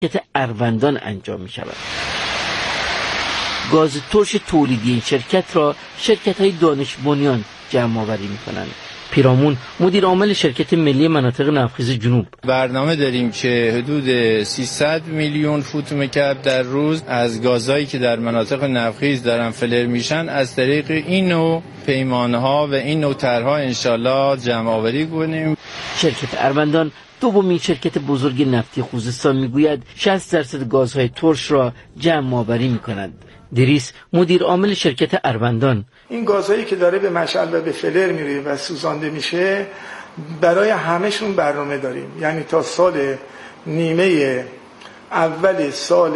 شرکت اروندان انجام می شود. گاز ترش تولیدی این شرکت را شرکت‌های دانش بنیان جمع آوری می کنند. پیرامون مدیر عامل شرکت ملی مناطق نفتخیز جنوب: برنامه داریم که حدود 300 میلیون فوت مکعب در روز از گازهایی که در مناطق نفتخیز دارن فلر میشن از طریق این نوع پیمانها و این نوع طرح‌ها انشالله جمع آوری کنیم. شرکت اروندان دومین شرکت بزرگ نفتی خوزستان میگوید 60% گازهای ترش را جمع آوری می‌کنند. دریس مدیر عامل شرکت اروندان: این گازهایی که داره به مشعل و به فلر میره و سوزانده میشه برای همهشون برنامه داریم، یعنی تا سال نیمه اول سال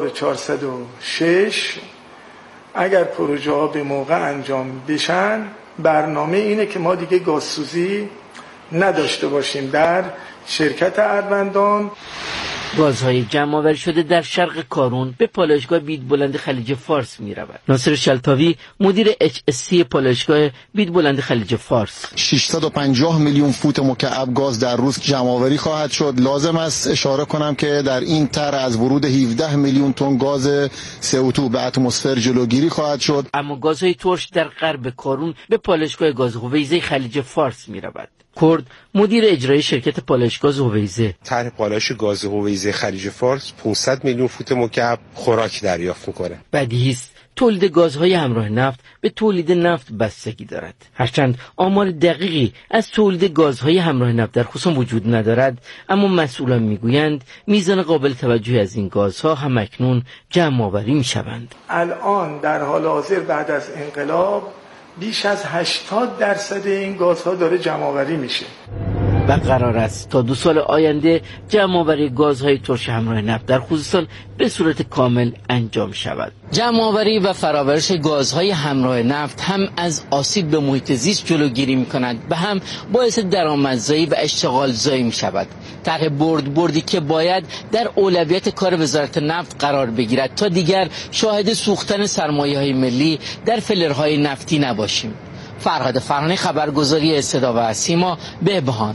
1406 اگر پروژه ها به موقع انجام بشن برنامه اینه که ما دیگه گازسوزی نداشته باشیم در شرکت اروندان. گازهای جمع آوری شده در شرق کارون به پالایشگاه بیدبلند خلیج فارس می رود. ناصر شلتاوی مدیر HSC پالایشگاه بیدبلند خلیج فارس: 650 میلیون فوت مکعب گاز در روز جمع آوری خواهد شد. لازم است اشاره کنم که در این طرح از ورود 17 میلیون تن گاز CO2 به اتمسفر جلوگیری خواهد شد. اما گازهای ترش در غرب کارون به پالایشگاه گاز هویزه خلیج فارس می رود. کرد مدیر اجرایی شرکت پالایشگاه هویزه: طرح پالایش گاز هویزه خلیج فارس 500 میلیون فوت مکعب خوراک دریافت میکنه. بدیهی است تولید گازهای همراه نفت به تولید نفت بستگی دارد. هرچند آمار دقیقی از تولید گازهای همراه نفت در خراسان وجود ندارد، اما مسئولان میگویند میزان قابل توجهی از این گازها هم اکنون جمع آوری میشوند. الان در حال حاضر بعد از انقلاب بیش از 80% این گازها داره جمع آوری میشه و قرار است تا 2 سال آینده جمع آوری گازهای ترش همراه نفت در خوزستان به صورت کامل انجام شود. جمع آوری و فرآورش گازهای همراه نفت هم از آسیب به محیط زیست جلوگیری می‌کند و هم باعث درآمدزایی و اشتغال زایی می‌شود. طرح بردی که باید در اولویت کار وزارت نفت قرار بگیرد تا دیگر شاهد سوختن سرمایه‌های ملی در فلرهای نفتی نباشیم. فرهاد فرهانی، خبرگزاری صدا و سیما، بهبهان.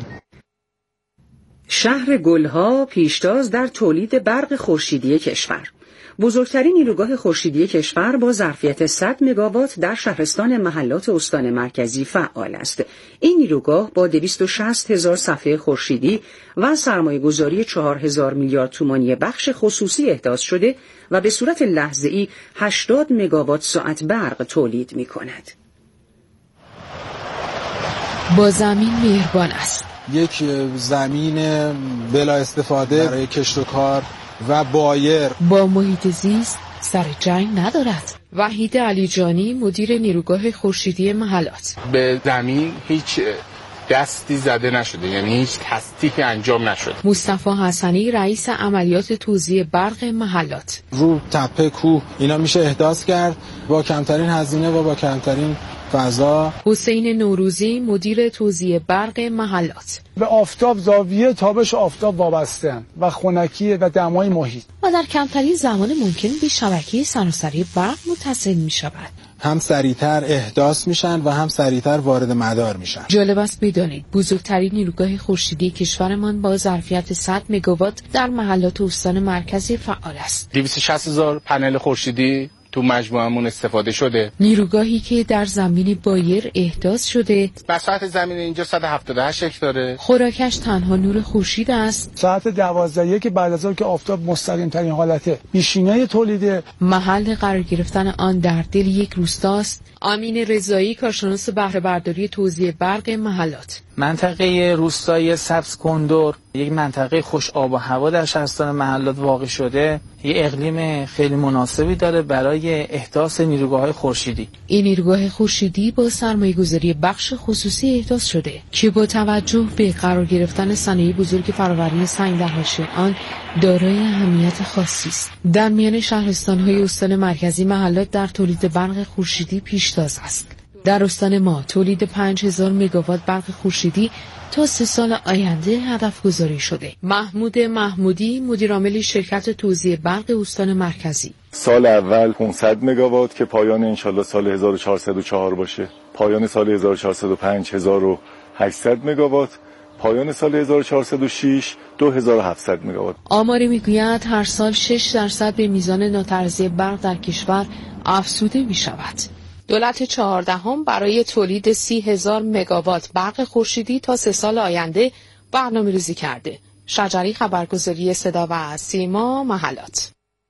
شهر گلها پیشتاز در تولید برق خورشیدی کشور. بزرگترین نیروگاه خورشیدی کشور با ظرفیت 100 مگاوات در شهرستان محلات استان مرکزی فعال است. این نیروگاه با 260,000 صفحه خورشیدی و سرمایه‌گذاری 4,000 میلیارد تومانی بخش خصوصی احداث شده و به صورت لحظه‌ای 80 مگاوات ساعت برق تولید می‌کند. با زمین مهربان است. یک زمین بلا استفاده برای کشت و کار و بایر. با محیط زیست سر جنگ ندارد. وحید علیجانی مدیر نیروگاه خورشیدی محلات: به زمین هیچ دستی زده نشده، یعنی هیچ تصدیقی انجام نشده. مصطفی حسنی رئیس عملیات توزیع برق محلات: رو تپه کوه اینا میشه احداث کرد با کمترین هزینه و با کمترین فضا. حسین نوروزی مدیر توزیع برق محلات: به آفتاب زاویه تابش آفتاب وابسته‌اند و خنکی و دمای محیط و در کمترین زمان ممکن به شبکه سراسری برق متصل می شود. هم سریعتر احداث میشن و هم سریعتر وارد مدار میشن. جالب است بدانید بزرگترین نیروگاه خورشیدی کشورمان با ظرفیت 100 مگاوات در محلات استان مرکزی فعال است. 260,000 پنل خورشیدی تو مجموعمون استفاده شده. نیروگاهی که در زمین بایر احداث شده. مساحت زمین اینجا 178 هکتاره. خوراکش تنها نور خورشید است. ساعت 12 که بعد از اینکه آفتاب مستقیم ترین حالته بیشینه تولیده. محل قرار گرفتن آن در دل یک روستاست. امین رضایی کارشناس بهره برداری توزیع برق محلات: منطقه روستایی سبز کندور یک منطقه خوش آب و هوا در شهرستان محلات واقع شده، یک اقلیم خیلی مناسبی داره برای احداث نیروگاه‌های خورشیدی. این نیروگاه خورشیدی با سرمایه‌گذاری بخش خصوصی احداث شده که با توجه به قرار گرفتن صنایع بزرگ فرآوری سنگ در حاشیه آن دارای اهمیت خاصی است. در میان شهرستان‌های استان مرکزی محلات در تولید برق خورشیدی پیشتاز است. در استان ما تولید 5,000 مگاوات برق خورشیدی تا 3 سال آینده هدف گذاری شده. محمود محمودی مدیرعامل شرکت توزیع برق استان مرکزی: سال اول 500 مگاوات که پایان انشالله سال 1404 باشه، پایان سال 1405 1800 مگاوات، پایان سال 1406 2700 مگاوات. آماری میگوید هر سال 6% به میزان ناترازی برق در کشور افزوده می شود. دولت 14 برای تولید 30,000 مگاوات برق خورشیدی تا 3 سال آینده برنامه‌ریزی کرده. شجری، خبرگزاری صدا و سیما، محلات.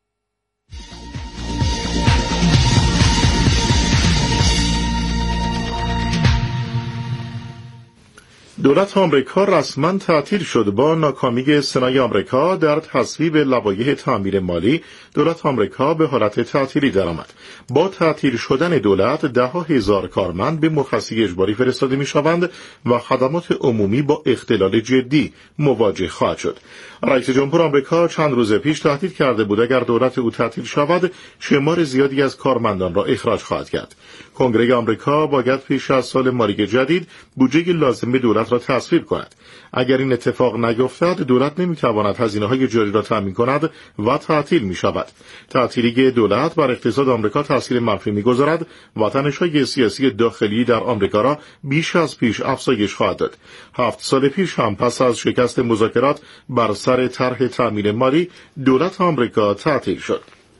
دولت آمریکا رسما تعطیل شد. با ناکامی سنای آمریکا در تصویب لوایح تعمیر مالی، دولت آمریکا به حالت تعطیلی درآمد. با تعطیل شدن دولت، ده‌ها هزار کارمند به مرخصی اجباری فرستاده می‌شوند و خدمات عمومی با اختلال جدی مواجه خواهد شد. رئیس جمهور آمریکا چند روز پیش تهدید کرده بود اگر دولت او تعطیل شود، شمار زیادی از کارمندان را اخراج خواهد کرد. کنگره آمریکا باید پیش از سال مالی جدید بودجه لازم به دولت را تصویب کند. اگر این اتفاق نیفتد، دولت نمیتواند هزینه‌های جاری را تامین کند و تعطیل می‌شود. تعطیلی دولت بر اقتصاد آمریکا تاثیر منفی می‌گذارد و تنش‌های سیاسی داخلی در آمریکا را بیش از پیش افزایش خواهد داد. 7 سال پیش هم پس از شکست مذاکرات بر سر طرح تامین مالی، دولت آمریکا تعطیل شد.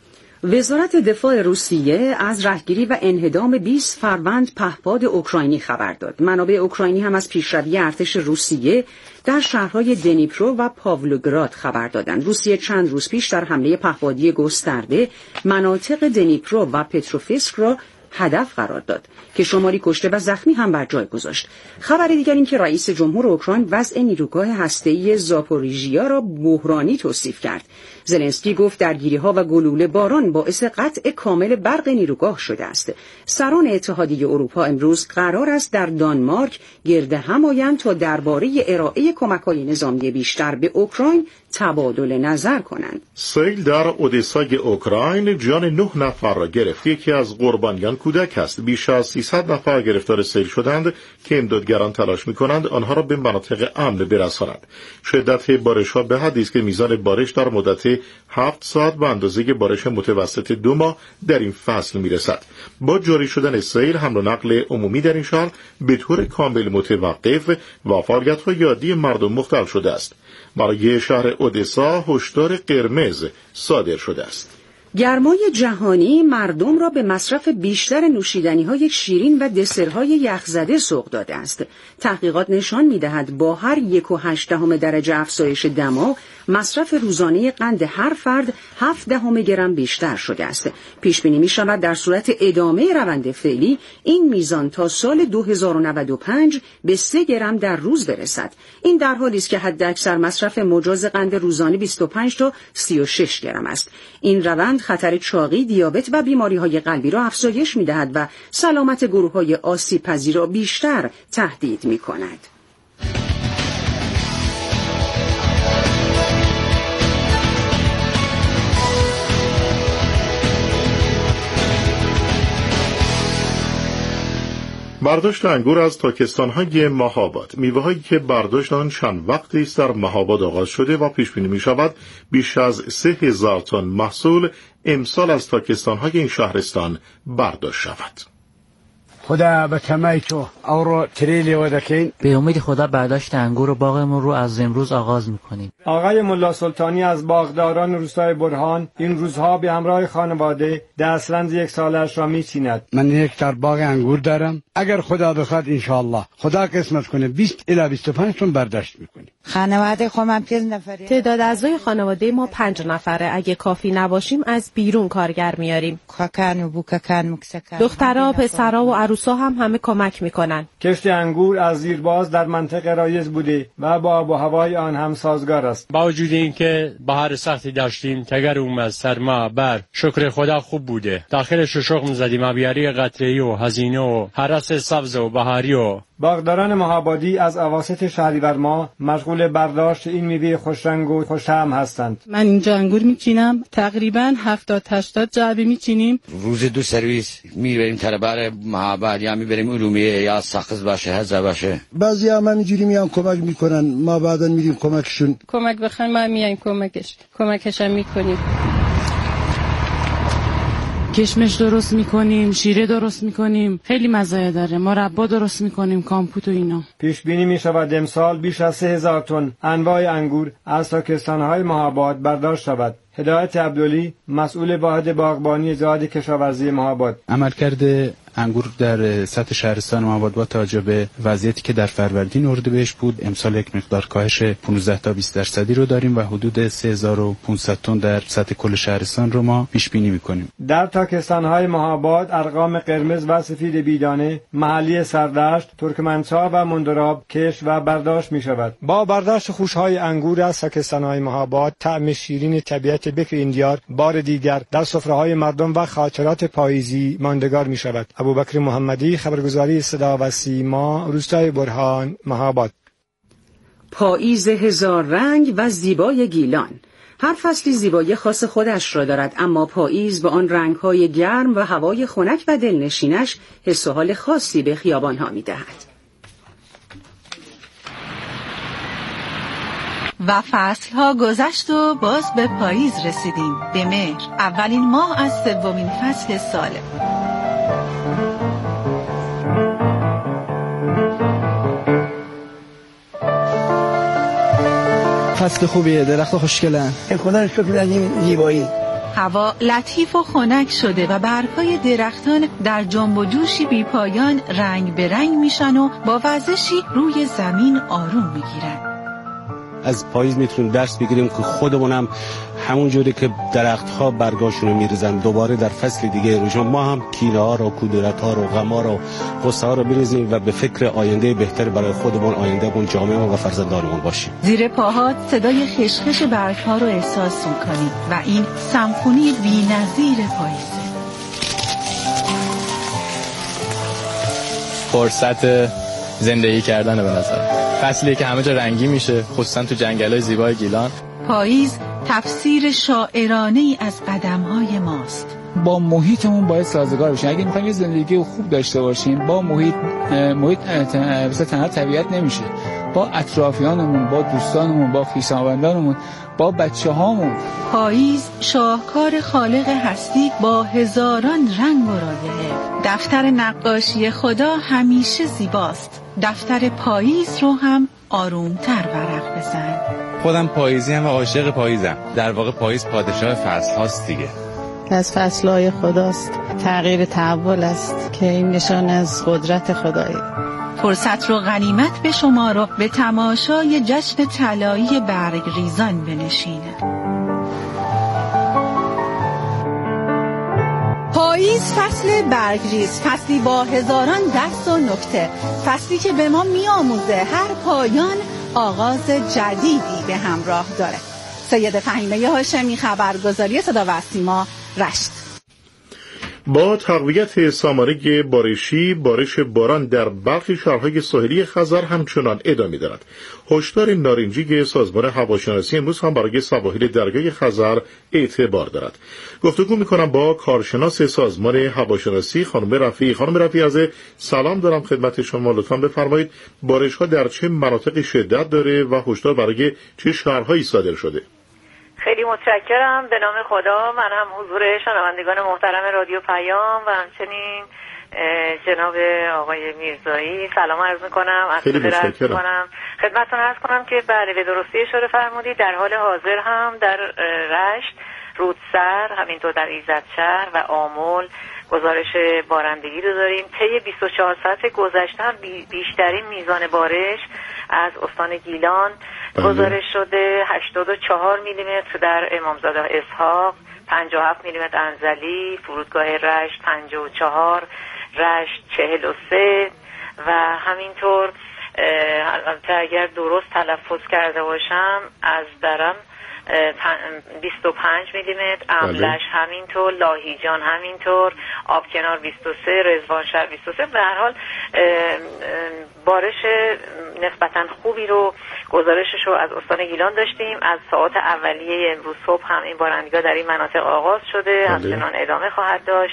وزارت دفاع روسیه از رهگیری و انهدام 20 فروند پهپاد اوکراینی خبر داد. منابع اوکراینی هم از پیشروی ارتش روسیه در شهرهای دنیپرو و پاولوگراد خبر دادند. روسیه چند روز پیش در حمله پهپادی گسترده مناطق دنیپرو و پتروفسک را هدف قرار داد که شماری کشته و زخمی هم بر جای گذاشت. خبر دیگر این که رئیس جمهور اوکراین وضع نیروگاه هسته‌ای زاپوریژیا را بحرانی توصیف کرد. زلنسکی گفت درگیری‌ها و گلوله باران باعث قطع کامل برق نیروگاه شده است. سران اتحادیه اروپا امروز قرار است در دانمارک گرد هم آیند تا درباره ارائه کمک‌های نظامی بیشتر به اوکراین تبادل نظر کنند. سیل در اودسای اوکراین جان 9 نفر را گرفت. یکی از قربانیان کودک است. بیش از 300 نفر گرفتار سیل شدند که امدادگران تلاش می‌کنند آنها را به مناطق امن برسانند. شدت بارش‌ها به حدی است که میزان بارش در مدت 7 ساعت به اندازه بارش متوسط 2 ماه در این فصل میرسد. با جاری شدن سیل، حمل و نقل عمومی در این شهر به طور کامل متوقف و فعالیت‌های عادی مردم مختل شده است. برای شهر اودسا هشدار قرمز صادر شده است. گرمای جهانی مردم را به مصرف بیشتر نوشیدنی‌های شیرین و دسرهای یخزده سوق داده است. تحقیقات نشان می‌دهد با هر 1.8 درجه افزایش دما، مصرف روزانه قند هر فرد 0.7 گرم بیشتر شده است. پیش بینی می‌شود در صورت ادامه روند فعلی این میزان تا سال 2095 به 3 گرم در روز برسد. این در حالی است که حداکثر مصرف مجاز قند روزانه 25 تا 36 گرم است. این روند خطر چاقی، دیابت و بیماری‌های قلبی را افزایش می‌دهد و سلامت گروه‌های آسیب‌پذیر را بیشتر تهدید می‌کند. برداشت انگور از تاکستان‌های ماه‌آباد. میوه‌هایی که برداشت آن چند وقتی است در ماه‌آباد آغاز شده و پیش بینی می‌شود بیش از 3,000 تن محصول امسال از تاکستان‌های این شهرستان برداشت شود. خدا به کمایتو اورو تریلی و دکین. به امید خدا برداشت انگور و باغمون رو از امروز آغاز میکنیم. آقای ملا سلطانی از باغداران روستای برهان این روزها به همراه خانواده دسترنج 1 سالش را میچیند. من 1 هکتار باغ انگور دارم. اگر خدا بخواد انشاءالله خدا قسمت کنه 20 الی 25 تن برداشت میکنیم. خانواده خودم 5 نفره. تعداد اعضای خانواده ما 5 نفره. اگه کافی نباشیم از بیرون کارگر میاریم. کاکان و بوکاکان مکسکان. دخترها، پسرها و عروسا هم همه کمک میکنن. کشت انگور از زیرباز در منطقه رایج بوده و با آب و هوای آن هم سازگار است. با وجود اینکه بهار سختی داشتیم، تگر اومد، سرما، برف، شکر خدا خوب بوده. داخل ششق می‌زدیم، آبیاری قطره‌ای و هزینه و هرس سبز و بهاری و باغداران ماه‌آبادی از اواسط شهریور ماه مشغول برداشت این میوه خوشرنگ و خوش‌طعم هستند. من اینجا انگور میچینم، تقریبا 70-80 جعبه میچینیم. روز 2 سرویس میبریم طلبار ماه‌آباد یا میبریم ارومیه یا ساخز باشه هزا باشه. بعضی هم اینجوری میان کمک میکنن، ما بعداً میریم کمکشون. کمک بخوایم ما میایم کمکش هم میکنیم. کشمش درست میکنیم، شیره درست میکنیم، خیلی مزایا داره. مربا درست میکنیم، کامپوت و اینا. پیش بینی می شود امسال بیش از 3000 تن انواع انگور از تاکستان‌های مهاباد برداشت شود. هدایت عبدلی، مسئول واحد باغبانی زراعت کشاورزی مهاباد: عملکرد انگور در سطح شهرستان مهاباد با توجه به وضعیتی که در فروردین اردیبهشت بود، امسال یک مقدار کاهش 15 تا 20% رو داریم و حدود 3500 تن در سطح کل شهرستان رو ما پیش بینی می‌کنیم. در تاکستان‌های مهاباد ارقام قرمز و سفید بیدانه، محلی سردشت، ترکمنچای و مندراب کشت و برداشت می‌شود. با برداشت خوش‌های انگور از تاکستان‌های مهاباد، طعم شیرین طبیعت بکر این دیار بار دیگر در سفره‌های مردم و خاطرات پاییزی ماندگار می‌شود. ابوبکر محمدی، خبرگزاری صدا و سیما، روستای برهان، مهاباد. پاییز هزار رنگ و زیبای گیلان. هر فصلی زیبایی خاص خودش را دارد، اما پاییز با آن رنگ‌های گرم و هوای خنک و دلنشینش حس و حال خاصی به خیابان‌ها می‌دهد. و فصلها گذشت و باز به پاییز رسیدیم. به مهر، اولین ماه از سومین فصل ساله. فصل خوبیه، درخت خوشگلن. خدا شکر در این زیبایی. هوا لطیف و خنک شده و برگ‌های درختان در جنب و جوشی بی پایان رنگ به رنگ میشن و با وزشی روی زمین آروم میگیرن. از پاییز میتونیم درس بگیریم که خودمونم همون جوری که درخت‌ها برگاشونو میریزن دوباره در فصل دیگه روشون ما هم کینه‌ها رو، کدورت‌ها رو، غم‌ها رو، غصه‌ها رو بریزیم و به فکر آینده بهتر برای خودمون، آیندهمون، جامعهمون و فرزندانمون باشیم. زیر پاهات صدای خشخش برگ‌ها رو احساس می‌کنی و این سمفونی بی‌نظیر پاییزه. فرصت زندگی کردن به نظر. فصلی که همه جا رنگی میشه، خصوصا تو جنگل‌های زیبای گیلان. پاییز تفسیر شاعرانه‌ای از قدم‌های ماست. با محیطمون باید سازگار بشیم. اگه می‌خوایم یه زندگی خوب داشته باشیم، با محیط مثلا تنها طبیعت نمیشه. با اطرافیانمون، با دوستانمون، با خویشاوندانمون، با بچه‌هامون. پاییز شاهکار خالق هستی با هزاران رنگ و رایحه. دفتر نقاشی خدا همیشه زیباست. دفتر پاییز رو هم آرومتر ورق بزن. خودم پاییزی هم و عاشق پاییزم. در واقع پاییز پادشاه فصل هاست دیگه. از فصلهای خداست، تغییر تحول است که این نشان از قدرت خدایه. فرصت رو غنیمت به شما رو به تماشای جشن طلایی برگ ریزان بنشینه. پاییز فصل برگریز، فصلی با هزاران دست و نکته، فصلی که به ما میآموزه هر پایان آغاز جدیدی به همراه داره. سید فهیمه هاشمی، خبرگزاری صدا و سیما، رشت. با تقویت سامانه بارشی، بارش باران در برخی شهرهای ساحلی خزر همچنان ادامه دارد. هشدار نارنجی سازمان هواشناسی امروز هم برای سواحل دریای خزر اعتبار دارد. گفتگو می‌کنم با کارشناس سازمان هواشناسی خانم رفیعی. خانم رفیعی، از سلام دارم خدمت شما. لطفاً بفرمایید بارش‌ها در چه مناطقی شدت داره و هشدار برای چه شهرهایی صادر شده؟ خیلی متشکرم. به نام خدا، من هم حضور شنوندگان محترم رادیو پیام و همچنین جناب آقای میرزایی سلام عرض میکنم. خیلی متشکرم. خدمتتون عرض کنم که بله، به درستی اشاره فرمودید. در حال حاضر هم در رشت، رودسر، همینطور در ایزدشهر و آمل گزارش بارندگی رو داریم. طی 24 ساعت گذشته هم بیشترین میزان بارش از استان گیلان گزارش شده. 84 میلیمتر در امامزاده اسحاق، 57 میلیمتر انزلی، فرودگاه رشت 54، رشت 43 و همینطور اگر درست تلفظ کرده باشم از درم 25 میلیمتر، املش همینطور، لاهیجان همینطور، آبکنار 23، رضوانشهر 23. به هر حال بارش نسبتا خوبی رو گزارشش رو از استان گیلان داشتیم. از ساعات اولیه امروز صبح هم این بارندگی‌ها در این مناطق آغاز شده، همچنان ادامه خواهد داشت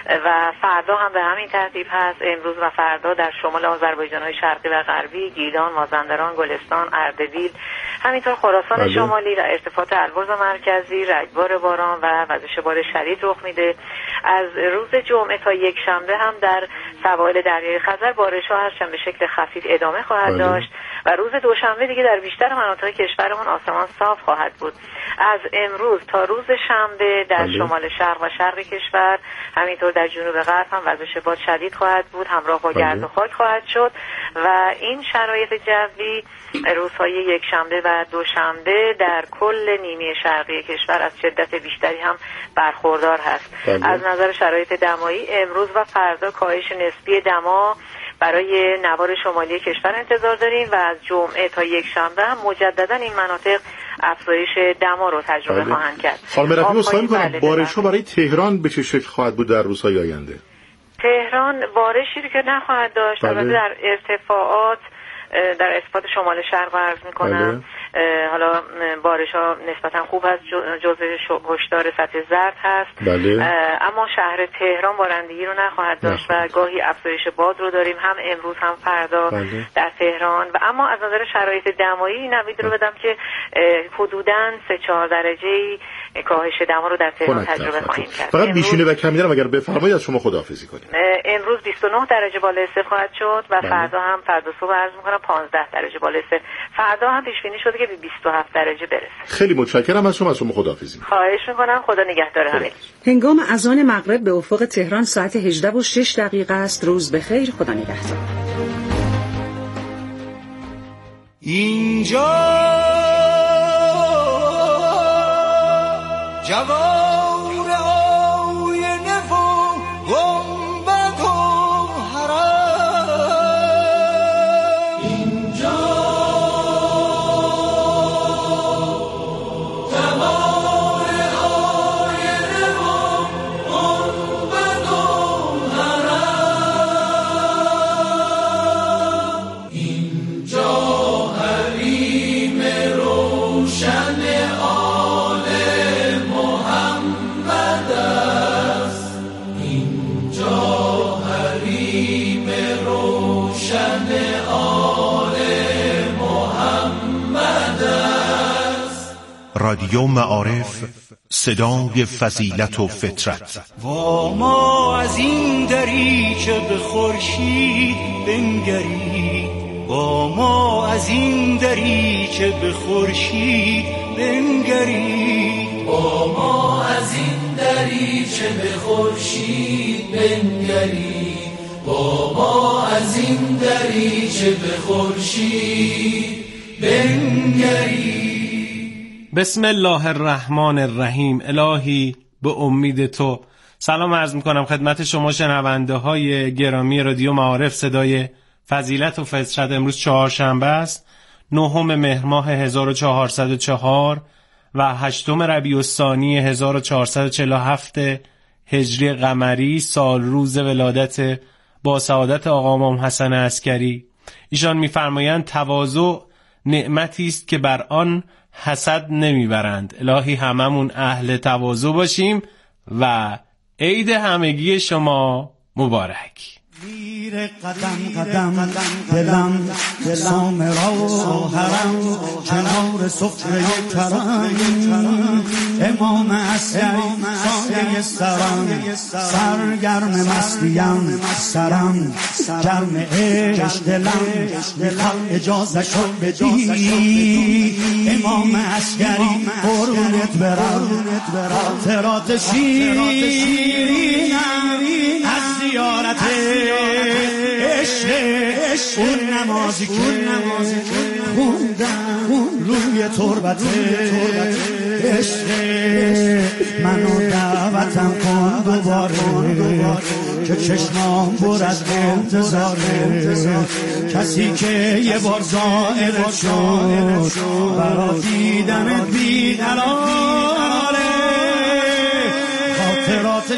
و فردا هم به همین ترتیب هست. امروز و فردا در شمال آذربایجان‌های شرقی و غربی، گیلان، مازندران، گلستان، اردبیل، همینطور خراسان شمالی و ارتفاعات البرز مرکزی رگبار باران و وزش باد شدید رخ میده. از روز جمعه تا یک شنبه هم در سواحل دریای خزر بارش‌ها هرچند به شکل خفیف ادامه خواهد داشت و روز دوشنبه دیگه در بیشتر مناطق کشورمون آسمان صاف خواهد بود. از امروز تا روز شنبه در شمال شرق و شرق کشور، همینطور در جنوب غرب هم وزش باد شدید خواهد بود، همراه با گرد و خاک خواهد شد و این شرایط جوی روزهای یک شنبه و دوشنبه در کل نیمه شرقی کشور از شدت بیشتری هم برخوردار هست. از نظر شرایط دمایی امروز و فردا کاهش نسبی دما برای نوار شمالی کشور انتظار داریم و از جمعه تا یک شنبه هم مجددا این مناطق افزایش دما رو تجربه خواهند کرد. خانم رفیعی اصلاحی می‌کنم بارش‌ها برای تهران به چه شکل خواهد بود در روزهای آینده؟ تهران بارشی رو که نخواهد داشت، البته در ارتفاعات در اسپات شمال شرق عرض میکنم حالا بارش ها نسبتا خوب هست، جزء هشدار سطح زرد هست. اما شهر تهران بارندگی رو نخواهد داشت و گاهی افزایش باد رو داریم هم امروز هم فردا در تهران. و اما از نظر شرایط دمایی نوید رو بدم که حدوداً 3-4 درجه کاهش دما رو در تهران تجربه خواهیم کرد. فقط بیشینه و کمینه اگر بفرمایید از شما خداحافظی کنیم. امروز 29 درجه بالای صفر خواهد شد و فردا هم فردا صبح عرض می‌کنم 15 درجه بالای صفر. فردا هم پیش بینی شده که به 27 درجه برسه. خیلی متشکرم از شما خداحافظی. خواهش می‌کنم، خدا نگهدار همه. هنگام اذان مغرب به افق تهران ساعت 18:06 است. روز بخیر، خدا نگهدار. اینجا جوار آینه و گنبد و حرم، اینجا جوار آینه و گنبد و حرم، اینجا حریم روشن رادیو معارف، صدای فضیلت و فطرت. و ما از این دری که به خورشید بنگرید، و ما از این دری که به خورشید بنگرید، و ما از این دری که به خورشید بنگرید، و ما از این دری که به خورشید بنگرید. بسم الله الرحمن الرحیم. الهی به امید تو. سلام عرض میکنم خدمت شما شنونده های گرامی رادیو معارف صدای فضیلت و فطرت. امروز چهارشنبه است، 9 مهر ماه 1404 و 8 ربیع الثانی 1447 هجری قمری، سال روز ولادت با سعادت آقا امام حسن عسکری. ایشان میفرمایند تواضع نعمتی است که بر آن حسد نمیبرند. الهی هممون اهل تواضع باشیم و عید همگی شما مبارک. میره قدم قدم دلم سام را حرم، کنار سفره کرم امام عسکری سایه سرم، سرگرم مستیم سرم گرم عشق دلم، میخواد اجازه شو بدی امام عسکری قربونت برم، خاطرات شیرینم از زیارت عشق اون نمازی که خوندم روی تربت عشق منو دعوتم کن دوباره که چشمام پر از انتظاره، کسی که یه بار زائرت شد برا دیدنت بیقراره، خاطرات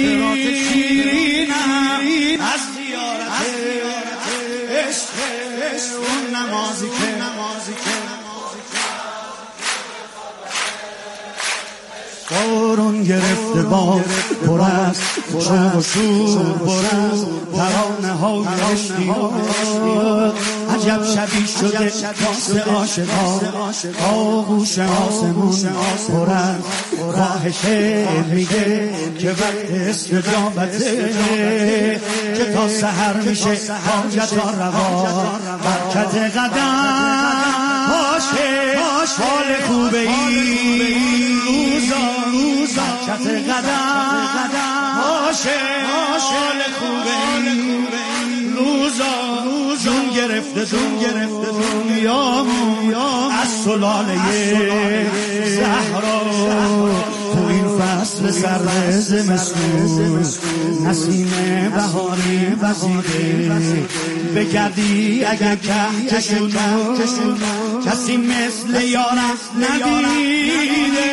شیرینم از زیارت عشق اون نمازی که بارون گرفته باد پر از شوق و شور پر از ترانه های اشتیاق عجب شبی شده واسه عاشقا آغوش آسمون پر از خواهش میگه که وقت استجابته که تا سحر میشه حاجتا روا برکت قدم باشه حال خوبه این روزا برکت قدم باشه حال خوبه این روزا جون گرفته دنیامون از سلاله زهرا تو این فصل سرد زمستون نسیم بهاری وزیده بگردی اگر کهکشونو کسی مثل یارم ندیده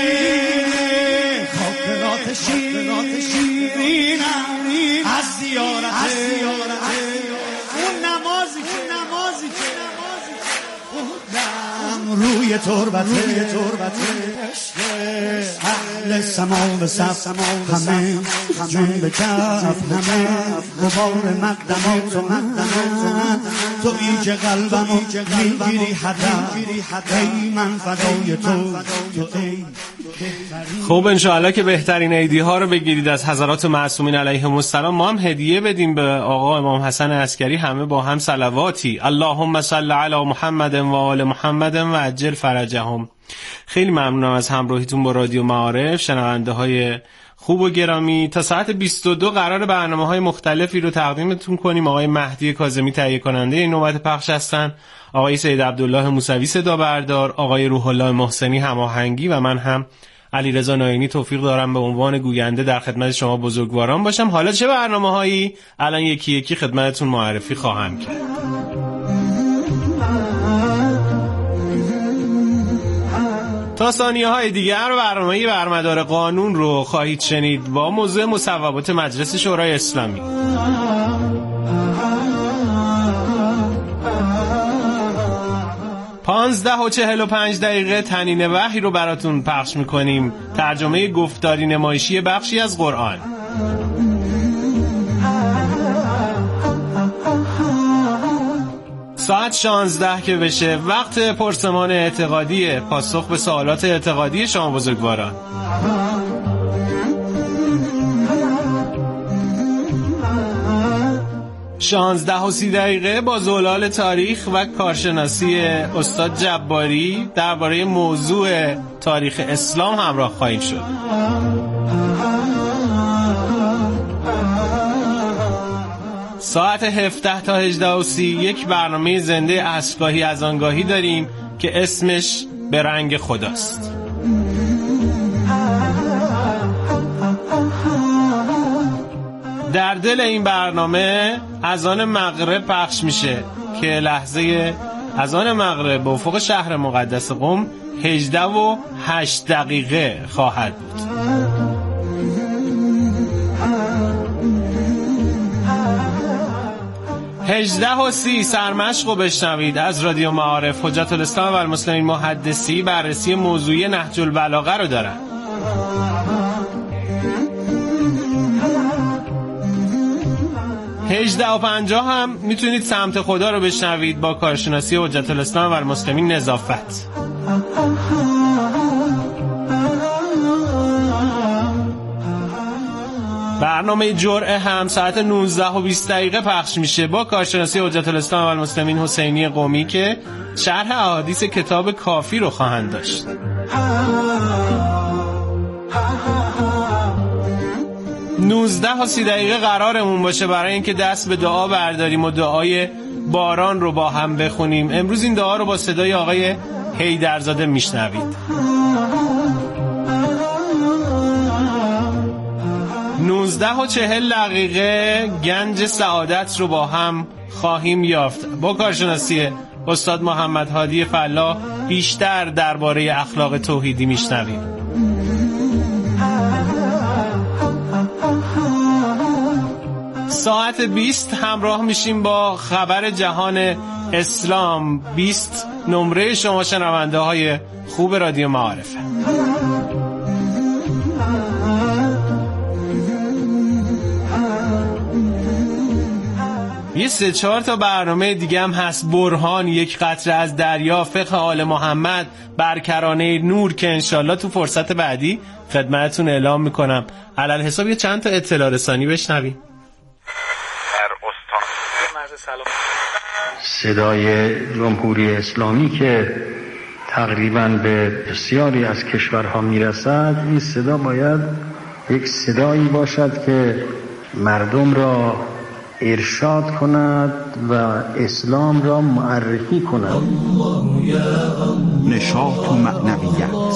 خاطرات شیرینم از زیارت اون نمازی که روی تربته اهل سما و صف همه جون به کف همه غبار مقدمات و مقدمات تو این که قلبمو میگیری هدف ای من فدای تو خب انشاءالله که بهترین عیدی ها رو بگیرید از حضرات معصومین علیهم السلام. ما هم هدیه بدیم به آقا امام حسن عسکری، همه با هم صلواتی. اللهم صل علی محمد و آل محمد و عجل فرجهم. خیلی ممنونم از همراهیتون با رادیو معارف. شنونده های خوب و گرامی، تا ساعت 22 قرار برنامه‌های مختلفی رو تقدیمتون کنیم. آقای مهدی کاظمی تهیه کننده این نوبت پخش هستن، آقای سید عبدالله موسوی صدا بردار، آقای روح الله محسنی هماهنگی و من هم علیرضا ناینی توفیق دارم به عنوان گوینده در خدمت شما بزرگواران باشم. حالا چه برنامه‌هایی الان یکی یکی خدمتتون معرفی خواهم کرد. تا ثانیه‌های دیگر برنامه برمدار قانون رو خواهید شنید با موضوع مصوبات مجلس شورای اسلامی. 15:45 تنین وحی رو براتون پخش میکنیم، ترجمه گفتاری نمایشی بخشی از قرآن. ساعت 16 که بشه وقت پرسمان اعتقادی، پاسخ به سوالات اعتقادی شما بزرگواران. شانزده و 30 با زلال تاریخ و کارشناسی استاد جباری درباره موضوع تاریخ اسلام همراه خواهیم شد. ساعت 17 تا 18:30 یک برنامه زنده اصلگاهی از آنگاهی داریم که اسمش به رنگ خداست. در دل این برنامه اذان مغرب پخش میشه که لحظه اذان مغرب به افق شهر مقدس قم 18:08 خواهد بود. 18:30 سرمشق رو بشنوید از رادیو معارف. حجت الاسلام و المسلمین محدثی بررسی موضوعی نهج البلاغه رو دارن. 18:50 هم میتونید سمت خدا رو بشنوید با کارشناسی حجت الاسلام و المسلمین نظافت. برنامه جرعه هم ساعت 19:20 پخش میشه با کارشناسی حجت الاسلام و المسلمین حسینی قمی که شرح احادیث کتاب کافی رو خواهند داشت. 19:30 قرارمون باشه برای اینکه دست به دعا برداریم و دعای باران رو با هم بخونیم. امروز این دعا رو با صدای آقای حیدرزاده میشنوید. 19:40 گنج سعادت رو با هم خواهیم یافت با کارشناسی استاد محمد هادی فلاح. بیشتر درباره اخلاق توحیدی میشنویم. ساعت 20 همراه میشیم با خبر جهان اسلام. 20 نمره شما شنونده های خوب رادیو معارفه. یه 3-4 تا برنامه دیگه هم هست. برهان، یک قطره از دریا، فقه آل محمد، برکرانه نور که انشالله تو فرصت بعدی خدمتتون اعلام میکنم. علل حساب یه چند تا اطلاع رسانی بشنویم. صدای جمهوری اسلامی که تقریباً به بسیاری از کشورها میرسد، این صدا باید یک صدایی باشد که مردم را ارشاد کند و اسلام را معرفی کند. نشاط و معنویت،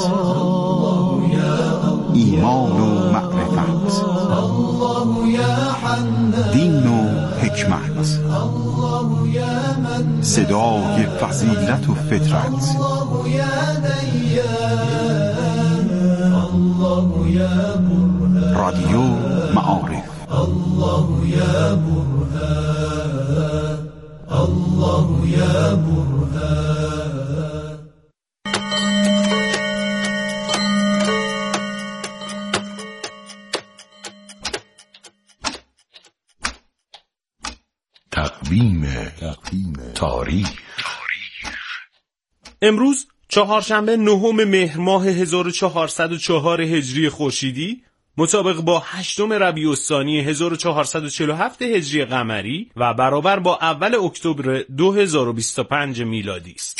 ایمان و معرفت، دین و حکمت، صدای فضیلت و فطرت. رادیو معارف. الله یا برهان، الله یا برهان. تقویم تاریخ. امروز چهارشنبه 9 مهر ماه 1404 هجری خورشیدی مطابق با 8 ربیع الثانی 1447 هجری قمری و برابر با اول اکتبر 2025 میلادی است.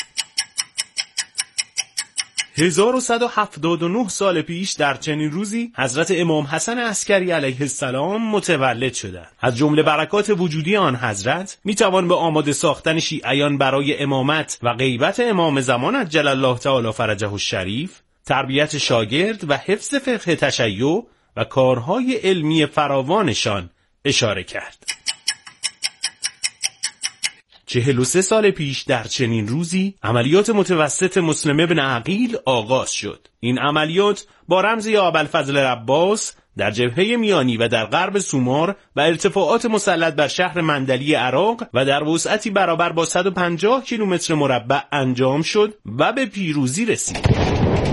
1179 سال پیش در چنین روزی حضرت امام حسن عسکری علیه السلام متولد شدند. از جمله برکات وجودی آن حضرت میتوان به آماده ساختن شیعیان برای امامت و غیبت امام زمان عجل الله تعالی فرجه الشریف، تربیت شاگرد و حفظ فقه تشیع و کارهای علمی فراوانشان اشاره کرد. 43 سال پیش در چنین روزی عملیات متوسط مسلم ابن عقیل آغاز شد. این عملیات با رمز یا ابوالفضل عباس در جبهه میانی و در غرب سومار و ارتفاعات مسلط بر شهر مندلی عراق و در وسعتی برابر با 150 کیلومتر مربع انجام شد و به پیروزی رسید.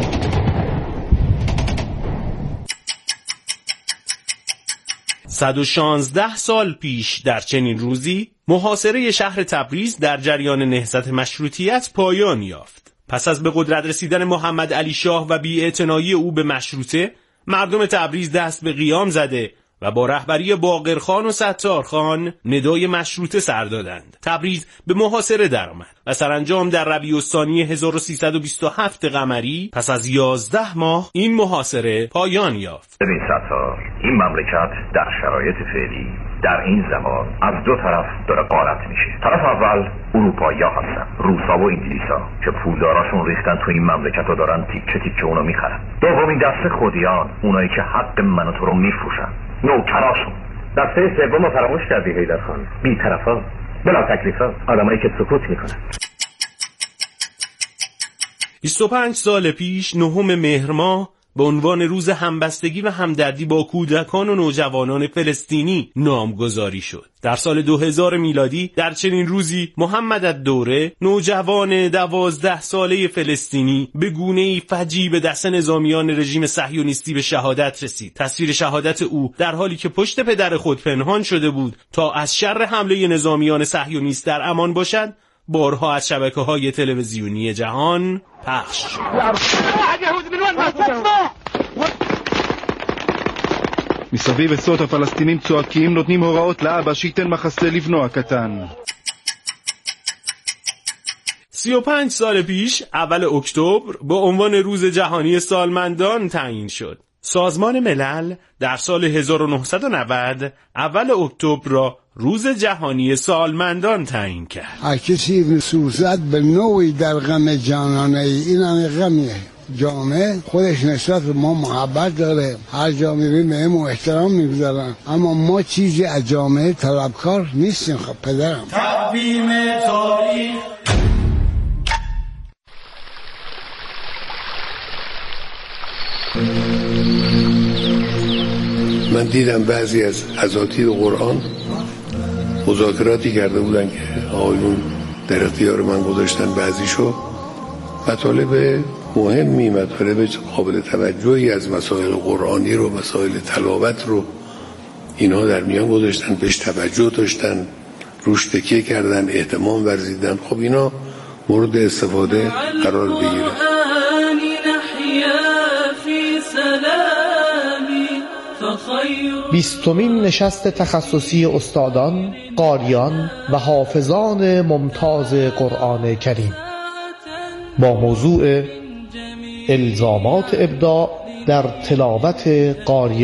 116 سال پیش در چنین روزی محاصره شهر تبریز در جریان نهضت مشروطیت پایان یافت. پس از به قدرت رسیدن محمد علی شاه و بی‌اعتنایی او به مشروطه، مردم تبریز دست به قیام زده و با رهبری باقرخان و ستارخان ندای مشروطه سر دادند. تبریز به محاصره درآمد و سرانجام در ربیع الثانی 1327 قمری پس از 11 ماه این محاصره پایان یافت. ببین ستار، این مملکت در شرایط فعلی در این زمان از دو طرف داره غارت میشه. طرف اول اروپایی‌ها هستن، روسا و انگلیسا که پولداراشون ریختن تو این مملکت و دارن تیکه تیکه اونو میخرن. دومین دسته خودیان، اونایی که حق من و تو رو میفروشن، نوکراشون. دسته سوم فراموش کردی حیدر خان، بی‌طرفا، بلا تکلیفا، آدمایی که سکوت میکنن. 25 سال پیش 9 مهر ماه به عنوان روز همبستگی و همدردی با کودکان و نوجوانان فلسطینی نامگذاری شد. در سال 2000 میلادی در چنین روزی محمد الدوره، نوجوان 12 ساله فلسطینی، به گونه‌ای فجیع به دست نظامیان رژیم صهیونیستی به شهادت رسید. تصویر شهادت او در حالی که پشت پدر خود پنهان شده بود تا از شر حمله نظامیان صهیونیست در امان باشد، بارها از شبکه‌های تلویزیونی جهان پخش شد. מסביב עשרות הפלסטינים צועקים, נותנים הוראות לאבא שייתן מחסה לבנו הקטן. 35 سال پیش اول اکتبر به عنوان روز جهانی سالمندان تعیین شد. سازمان ملل در سال 1990 اول اکتبر را روز جهانی سالمندان تعیین کرد. هر کسی سوزد به نوعی در غم جانانه، این همه غمیه. جامعه خودش نسبت به ما محبت داره، هر جا میریم بهمون احترام میگذارن، اما ما چیزی از جامعه طلبکار نیستیم. خب پدرم تقویم تاریخ. من دیدم بعضی از اساتید قرآن مذاکراتی کرده بودن که آقایون در اختیار من گذاشتن بعضیشو مطالب مهمی، مطالب قابل توجهی از مسائل قرآنی رو، مسائل تلاوت رو اینها در میان گذاشتن، بهش توجه داشتن، روش تکیه کردن، اهتمام ورزیدن. خب اینا مورد استفاده قرار بگیره. 20مین نشست تخصصی استادان، قاریان و حافظان ممتاز قرآن کریم با موضوع الزامات ابداع در تلاوت قاریان